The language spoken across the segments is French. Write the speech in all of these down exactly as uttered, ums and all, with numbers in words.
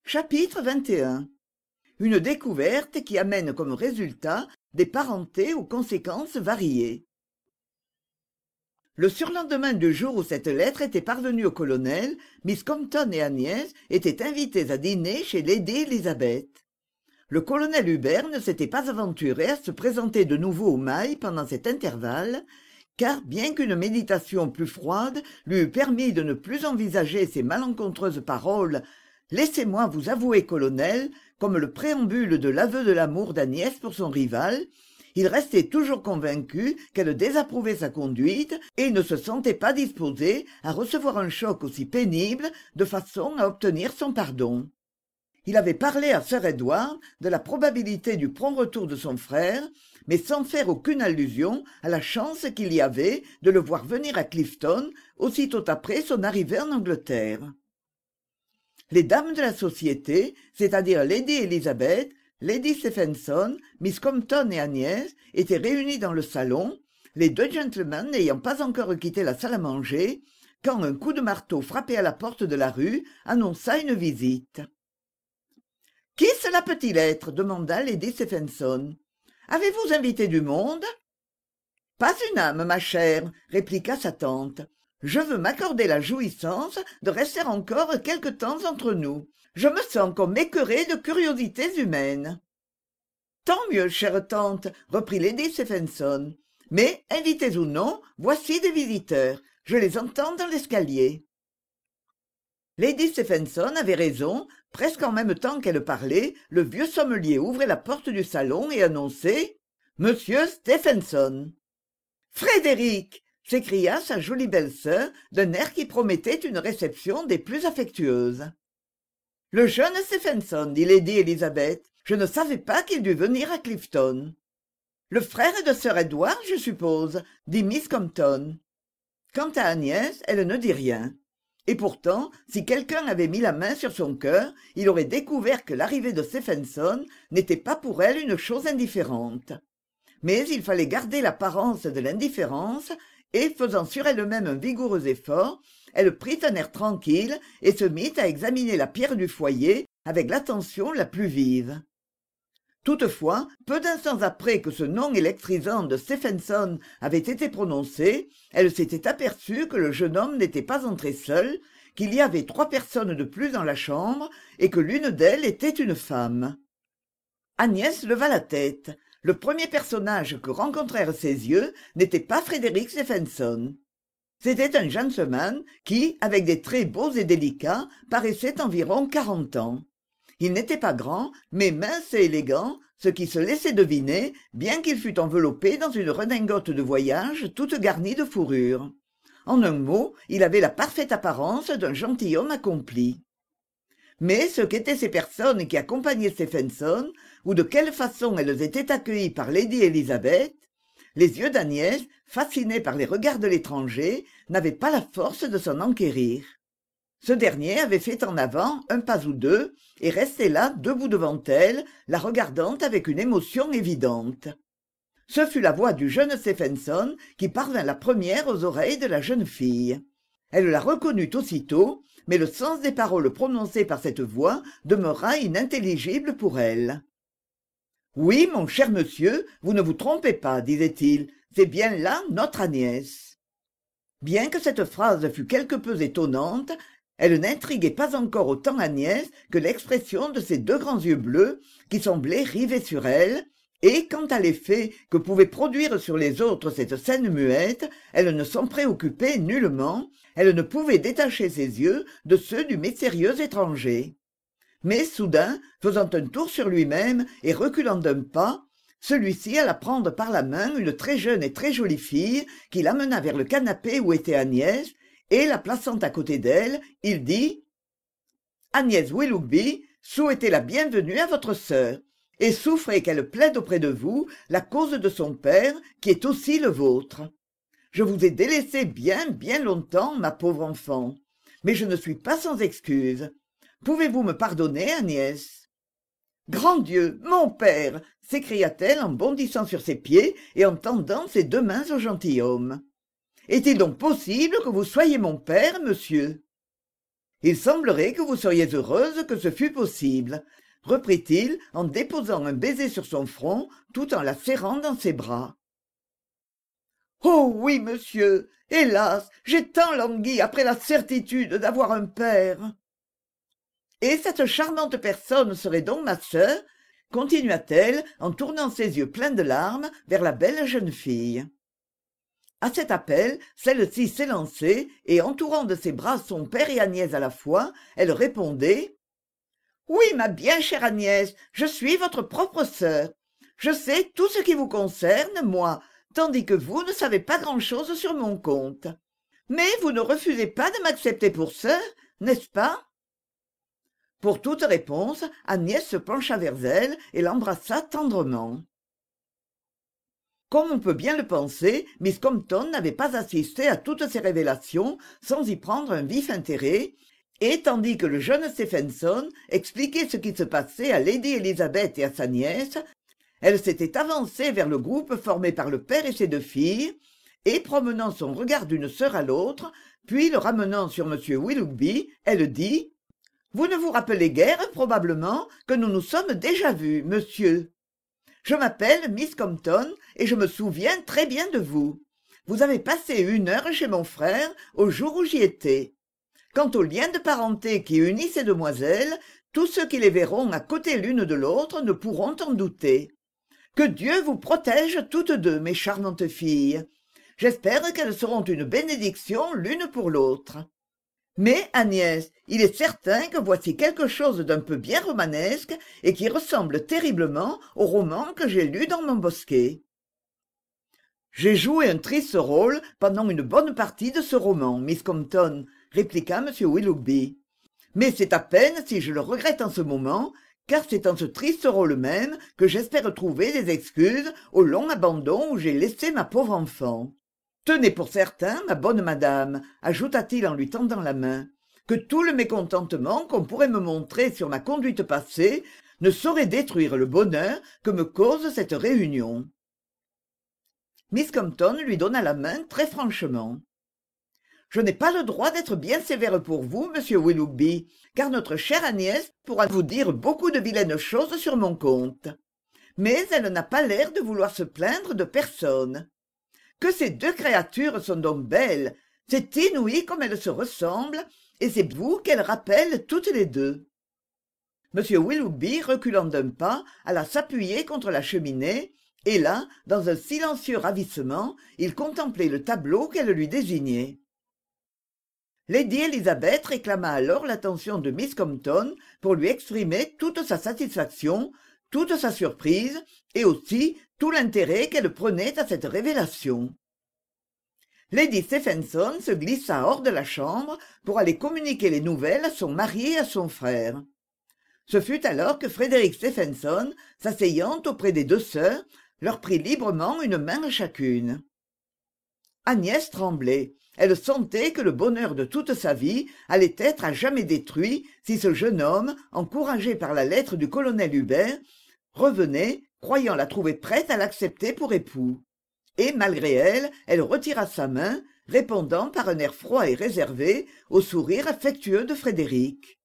Chapitre vingt et un. Une découverte qui amène comme résultat des parentés aux conséquences variées. Le surlendemain du jour où cette lettre était parvenue au colonel, miss Compton et Agnès étaient invitées à dîner chez lady Elizabeth. Le colonel Hubert ne s'était pas aventuré à se présenter de nouveau au mail pendant cet intervalle, car bien qu'une méditation plus froide lui eût permis de ne plus envisager ces malencontreuses paroles « Laissez-moi vous avouer, colonel », comme le préambule de l'aveu de l'amour d'Agnès pour son rival, il restait toujours convaincu qu'elle désapprouvait sa conduite et il ne se sentait pas disposé à recevoir un choc aussi pénible de façon à obtenir son pardon. Il avait parlé à sir Édouard de la probabilité du prompt retour de son frère, mais sans faire aucune allusion à la chance qu'il y avait de le voir venir à Clifton aussitôt après son arrivée en Angleterre. Les dames de la société, c'est-à-dire lady Elizabeth, lady Stephenson, miss Compton et Agnès, étaient réunies dans le salon, les deux gentlemen n'ayant pas encore quitté la salle à manger, quand un coup de marteau frappé à la porte de la rue annonça une visite. « Qui cela peut-il être » demanda lady Stephenson. « Avez-vous invité du monde ?»« Pas une âme, ma chère, » répliqua sa tante. « Je veux m'accorder la jouissance de rester encore quelque temps entre nous. Je me sens comme écœurée de curiosités humaines. »« Tant mieux, chère tante, » reprit lady Stephenson. « Mais, invités ou non, voici des visiteurs. Je les entends dans l'escalier. » Lady Stephenson avait raison. Presque en même temps qu'elle parlait, le vieux sommelier ouvrait la porte du salon et annonçait « Monsieur Stephenson !»« Frédéric !» s'écria sa jolie belle-sœur d'un air qui promettait une réception des plus affectueuses. « Le jeune Stephenson, dit lady Elizabeth, je ne savais pas qu'il dût venir à Clifton. »« Le frère de sir Édouard, je suppose, dit miss Compton. » Quant à Agnès, elle ne dit rien. Et pourtant, si quelqu'un avait mis la main sur son cœur, il aurait découvert que l'arrivée de Stephenson n'était pas pour elle une chose indifférente. Mais il fallait garder l'apparence de l'indifférence, et, faisant sur elle-même un vigoureux effort, elle prit un air tranquille et se mit à examiner la pierre du foyer avec l'attention la plus vive. Toutefois, peu d'instants après que ce nom électrisant de Stephenson avait été prononcé, elle s'était aperçue que le jeune homme n'était pas entré seul, qu'il y avait trois personnes de plus dans la chambre et que l'une d'elles était une femme. Agnès leva la tête. Le premier personnage que rencontrèrent ses yeux n'était pas Frédéric Stephenson. C'était un gentleman qui, avec des traits beaux et délicats, paraissait environ quarante ans. Il n'était pas grand, mais mince et élégant, ce qui se laissait deviner, bien qu'il fût enveloppé dans une redingote de voyage toute garnie de fourrure. En un mot, il avait la parfaite apparence d'un gentilhomme accompli. Mais ce qu'étaient ces personnes qui accompagnaient Stephenson, ou de quelle façon elles étaient accueillies par lady Elizabeth, les yeux d'Agnès, fascinés par les regards de l'étranger, n'avaient pas la force de s'en enquérir. Ce dernier avait fait en avant un pas ou deux, et restait là, debout devant elle, la regardant avec une émotion évidente. Ce fut la voix du jeune Stephenson qui parvint la première aux oreilles de la jeune fille. Elle la reconnut aussitôt, mais le sens des paroles prononcées par cette voix demeura inintelligible pour elle. « Oui, mon cher monsieur, vous ne vous trompez pas, disait-il, c'est bien là notre Agnès. » Bien que cette phrase fût quelque peu étonnante, elle n'intriguait pas encore autant Agnès que l'expression de ses deux grands yeux bleus qui semblaient rivés sur elle, et quant à l'effet que pouvait produire sur les autres cette scène muette, elle ne s'en préoccupait nullement, elle ne pouvait détacher ses yeux de ceux du mystérieux étranger. Mais soudain, faisant un tour sur lui-même et reculant d'un pas, celui-ci alla prendre par la main une très jeune et très jolie fille qui l'amena vers le canapé où était Agnès, et la plaçant à côté d'elle, il dit « Agnès Willoughby, souhaitez la bienvenue à votre sœur, et souffrez qu'elle plaide auprès de vous la cause de son père, qui est aussi le vôtre. Je vous ai délaissé bien, bien longtemps, ma pauvre enfant, mais je ne suis pas sans excuse. Pouvez-vous me pardonner, Agnès ?» « Grand Dieu, mon père !» s'écria-t-elle en bondissant sur ses pieds et en tendant ses deux mains au gentilhomme. « Est-il donc possible que vous soyez mon père, monsieur ?» Il semblerait que vous seriez heureuse que ce fût possible, reprit-il en déposant un baiser sur son front tout en la serrant dans ses bras. Oh oui, monsieur, hélas, j'ai tant langui après la certitude d'avoir un père. Et cette charmante personne serait donc ma sœur, continua-t-elle en tournant ses yeux pleins de larmes vers la belle jeune fille. À cet appel, celle-ci s'élançait et, entourant de ses bras son père et Agnès à la fois, elle répondait « Oui, ma bien chère Agnès, je suis votre propre sœur. Je sais tout ce qui vous concerne, moi, tandis que vous ne savez pas grand-chose sur mon compte. Mais vous ne refusez pas de m'accepter pour sœur, n'est-ce pas ?» Pour toute réponse, Agnès se pencha vers elle et l'embrassa tendrement. Comme on peut bien le penser, Miss Compton n'avait pas assisté à toutes ces révélations sans y prendre un vif intérêt, et tandis que le jeune Stephenson expliquait ce qui se passait à Lady Elizabeth et à sa nièce, elle s'était avancée vers le groupe formé par le père et ses deux filles, et promenant son regard d'une sœur à l'autre, puis le ramenant sur M. Willoughby, elle dit « Vous ne vous rappelez guère, probablement, que nous nous sommes déjà vus, monsieur. Je m'appelle Miss Compton et je me souviens très bien de vous. Vous avez passé une heure chez mon frère au jour où j'y étais. Quant au lien de parenté qui unit ces demoiselles, tous ceux qui les verront à côté l'une de l'autre ne pourront en douter. Que Dieu vous protège toutes deux, mes charmantes filles. J'espère qu'elles seront une bénédiction l'une pour l'autre. Mais, Agnès, il est certain que voici quelque chose d'un peu bien romanesque et qui ressemble terriblement au roman que j'ai lu dans mon bosquet. J'ai joué un triste rôle pendant une bonne partie de ce roman, Miss Compton, répliqua M. Willoughby. Mais c'est à peine si je le regrette en ce moment, car c'est en ce triste rôle même que j'espère trouver des excuses au long abandon où j'ai laissé ma pauvre enfant. Tenez pour certain, ma bonne madame, ajouta-t-il en lui tendant la main, que tout le mécontentement qu'on pourrait me montrer sur ma conduite passée ne saurait détruire le bonheur que me cause cette réunion. Miss Compton lui donna la main très franchement. « Je n'ai pas le droit d'être bien sévère pour vous, monsieur Willoughby, car notre chère Agnès pourra vous dire beaucoup de vilaines choses sur mon compte. Mais elle n'a pas l'air de vouloir se plaindre de personne. Que ces deux créatures sont donc belles, c'est inouï comme elles se ressemblent, et c'est vous qu'elles rappellent toutes les deux. » M. Willoughby, reculant d'un pas, alla s'appuyer contre la cheminée, et là, dans un silencieux ravissement, il contemplait le tableau qu'elle lui désignait. Lady Elizabeth réclama alors l'attention de Miss Compton pour lui exprimer toute sa satisfaction, toute sa surprise, et aussi tout l'intérêt qu'elle prenait à cette révélation. Lady Stephenson se glissa hors de la chambre pour aller communiquer les nouvelles à son mari et à son frère. Ce fut alors que Frédéric Stephenson, s'asseyant auprès des deux sœurs, leur prit librement une main à chacune. Agnès tremblait. Elle sentait que le bonheur de toute sa vie allait être à jamais détruit si ce jeune homme, encouragé par la lettre du colonel Hubert, revenait, croyant la trouver prête à l'accepter pour époux. Et malgré elle, elle retira sa main, répondant par un air froid et réservé au sourire affectueux de Frédéric.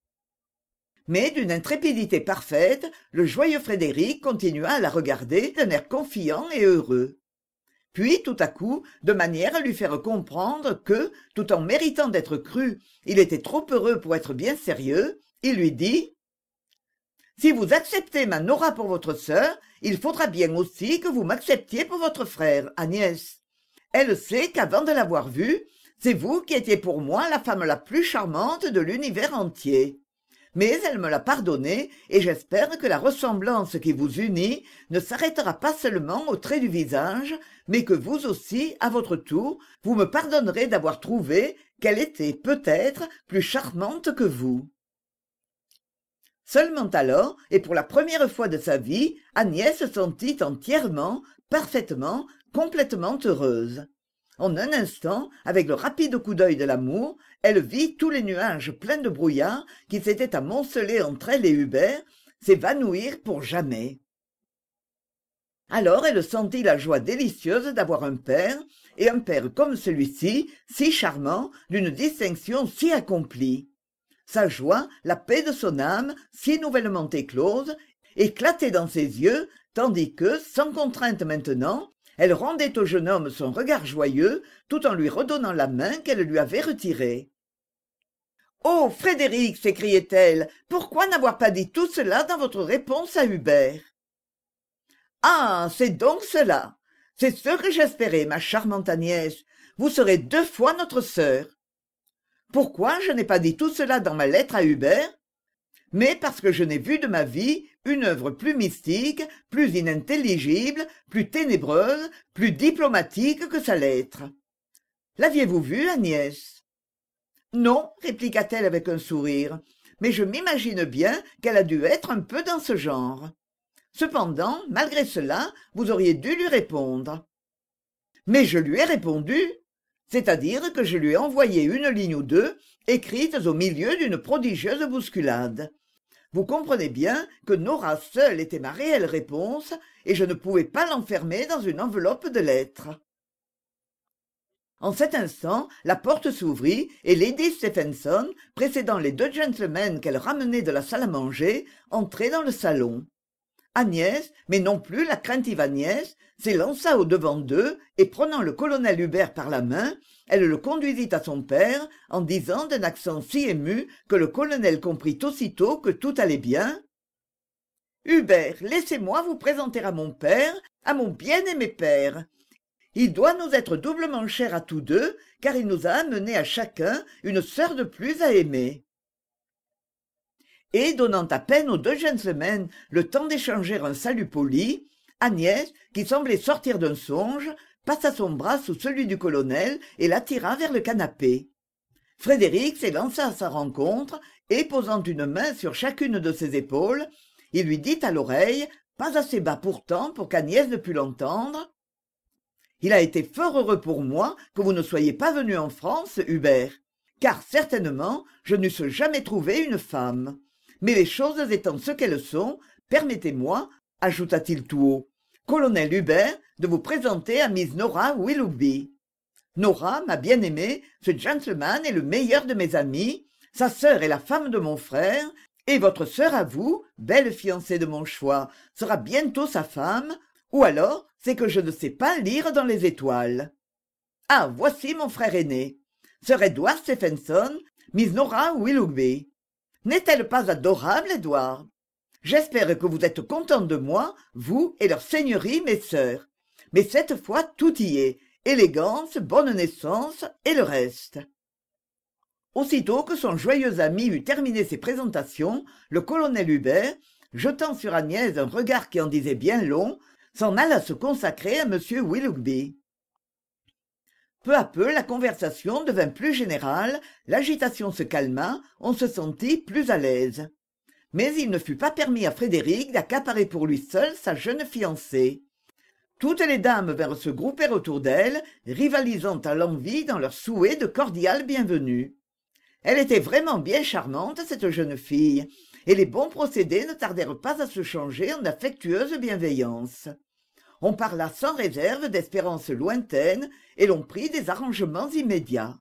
Mais d'une intrépidité parfaite, le joyeux Frédéric continua à la regarder d'un air confiant et heureux. Puis, tout à coup, de manière à lui faire comprendre que, tout en méritant d'être cru, il était trop heureux pour être bien sérieux, il lui dit « Si vous acceptez ma Nora pour votre sœur, il faudra bien aussi que vous m'acceptiez pour votre frère, Agnès. Elle sait qu'avant de l'avoir vue, c'est vous qui étiez pour moi la femme la plus charmante de l'univers entier. Mais elle me l'a pardonné, et j'espère que la ressemblance qui vous unit ne s'arrêtera pas seulement au trait du visage, mais que vous aussi, à votre tour, vous me pardonnerez d'avoir trouvé qu'elle était, peut-être, plus charmante que vous. » Seulement alors, et pour la première fois de sa vie, Agnès se sentit entièrement, parfaitement, complètement heureuse. En un instant, avec le rapide coup d'œil de l'amour, elle vit tous les nuages pleins de brouillard qui s'étaient amoncelés entre elle et Hubert s'évanouir pour jamais. Alors elle sentit la joie délicieuse d'avoir un père, et un père comme celui-ci, si charmant, d'une distinction si accomplie. sa joie, la paix de son âme, si nouvellement éclose, éclataient dans ses yeux, tandis que, sans contrainte maintenant, elle rendait au jeune homme son regard joyeux, tout en lui redonnant la main qu'elle lui avait retirée. « Oh, Frédéric !» s'écriait-elle, « pourquoi n'avoir pas dit tout cela dans votre réponse à Hubert ?»« Ah, c'est donc cela. C'est ce que j'espérais, ma charmante Agnès. Vous serez deux fois notre sœur. Pourquoi je n'ai pas dit tout cela dans ma lettre à Hubert? Mais parce que je n'ai vu de ma vie une œuvre plus mystique, plus inintelligible, plus ténébreuse, plus diplomatique que sa lettre. L'aviez-vous vue, Agnès? Non, répliqua-t-elle avec un sourire, mais je m'imagine bien qu'elle a dû être un peu dans ce genre. Cependant, malgré cela, vous auriez dû lui répondre. Mais je lui ai répondu, c'est-à-dire que je lui ai envoyé une ligne ou deux, écrites au milieu d'une prodigieuse bousculade. Vous comprenez bien que Nora seule était ma réelle réponse, et je ne pouvais pas l'enfermer dans une enveloppe de lettres. En cet instant, la porte s'ouvrit, et Lady Stephenson, précédant les deux gentlemen qu'elle ramenait de la salle à manger, entrait dans le salon. Agnès, mais non plus la craintive Agnès, s'élança au-devant d'eux, et prenant le colonel Hubert par la main, elle le conduisit à son père, en disant d'un accent si ému que le colonel comprit aussitôt que tout allait bien. « Hubert, laissez-moi vous présenter à mon père, à mon bien-aimé père. Il doit nous être doublement cher à tous deux, car il nous a amenés à chacun une sœur de plus à aimer. » Et, donnant à peine aux deux gentlemen le temps d'échanger un salut poli, Agnès, qui semblait sortir d'un songe, passa son bras sous celui du colonel et l'attira vers le canapé. Frédéric s'élança à sa rencontre et, posant une main sur chacune de ses épaules, il lui dit à l'oreille, pas assez bas pourtant pour qu'Agnès ne pût l'entendre, « Il a été fort heureux pour moi que vous ne soyez pas venu en France, Hubert, car certainement je n'eusse jamais trouvé une femme. Mais les choses étant ce qu'elles sont, permettez-moi, ajouta-t-il tout haut, colonel Hubert, de vous présenter à Miss Nora Willoughby. Nora, ma bien-aimée, ce gentleman est le meilleur de mes amis, sa sœur est la femme de mon frère, et votre sœur à vous, belle fiancée de mon choix, sera bientôt sa femme, ou alors c'est que je ne sais pas lire dans les étoiles. Ah, voici mon frère aîné, Sir Edward Stephenson, Miss Nora Willoughby. N'est-elle pas adorable, Edward? J'espère que vous êtes content de moi, vous et leur seigneurie, mes sœurs. Mais cette fois, tout y est, élégance, bonne naissance et le reste. » Aussitôt que son joyeux ami eut terminé ses présentations, le colonel Hubert, jetant sur Agnès un regard qui en disait bien long, s'en alla se consacrer à M. Willoughby. Peu à peu, la conversation devint plus générale, l'agitation se calma, on se sentit plus à l'aise. Mais il ne fut pas permis à Frédéric d'accaparer pour lui seul sa jeune fiancée. Toutes les dames vinrent se grouper autour d'elle, rivalisant à l'envi dans leur souhait de cordiale bienvenue. Elle était vraiment bien charmante, cette jeune fille, et les bons procédés ne tardèrent pas à se changer en affectueuse bienveillance. On parla sans réserve d'espérances lointaines et l'on prit des arrangements immédiats.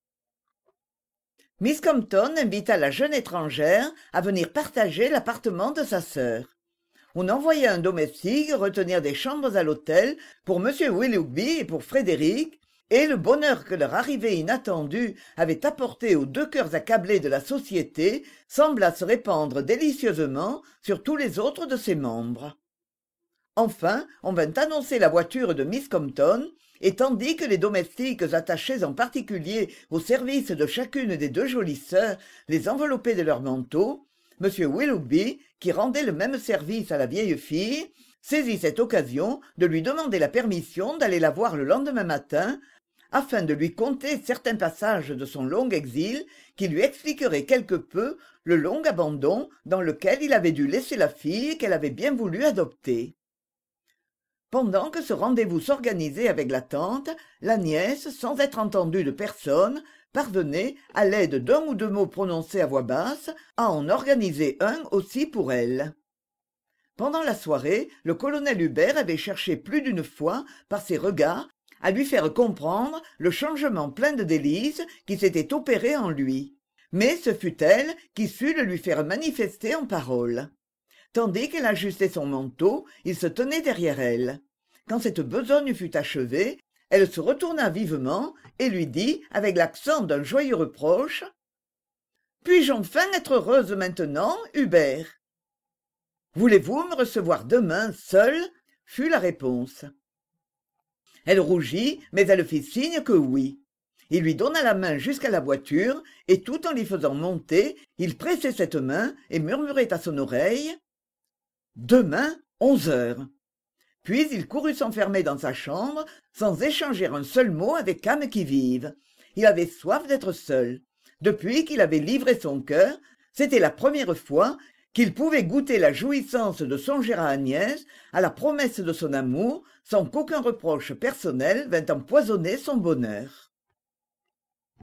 Miss Compton invita la jeune étrangère à venir partager l'appartement de sa sœur. On envoya un domestique retenir des chambres à l'hôtel pour M. Willoughby et pour Frédéric, et le bonheur que leur arrivée inattendue avait apporté aux deux cœurs accablés de la société sembla se répandre délicieusement sur tous les autres de ses membres. Enfin, on vint annoncer la voiture de Miss Compton, et tandis que les domestiques attachés en particulier au service de chacune des deux jolies sœurs les enveloppaient de leurs manteaux, M. Willoughby, qui rendait le même service à la vieille fille, saisit cette occasion de lui demander la permission d'aller la voir le lendemain matin, afin de lui conter certains passages de son long exil qui lui expliqueraient quelque peu le long abandon dans lequel il avait dû laisser la fille qu'elle avait bien voulu adopter. Pendant que ce rendez-vous s'organisait avec la tante, la nièce, sans être entendue de personne, parvenait, à l'aide d'un ou deux mots prononcés à voix basse, à en organiser un aussi pour elle. Pendant la soirée, le colonel Hubert avait cherché plus d'une fois, par ses regards, à lui faire comprendre le changement plein de délices qui s'était opéré en lui. mais ce fut elle qui sut le lui faire manifester en paroles. Tandis qu'elle ajustait son manteau, il se tenait derrière elle. Quand cette besogne fut achevée, elle se retourna vivement et lui dit, avec l'accent d'un joyeux reproche: « Puis-je enfin être heureuse maintenant, Hubert ?»« Voulez-vous me recevoir demain, seule ?» fut la réponse. Elle rougit, mais elle fit signe que oui. Il lui donna la main jusqu'à la voiture, et tout en l'y faisant monter, il pressait cette main et murmurait à son oreille: « Demain, onze heures. » Puis il courut s'enfermer dans sa chambre, sans échanger un seul mot avec âme qui vive. Il avait soif d'être seul. Depuis qu'il avait livré son cœur, c'était la première fois qu'il pouvait goûter la jouissance de songer à Agnès, à la promesse de son amour, sans qu'aucun reproche personnel vînt empoisonner son bonheur.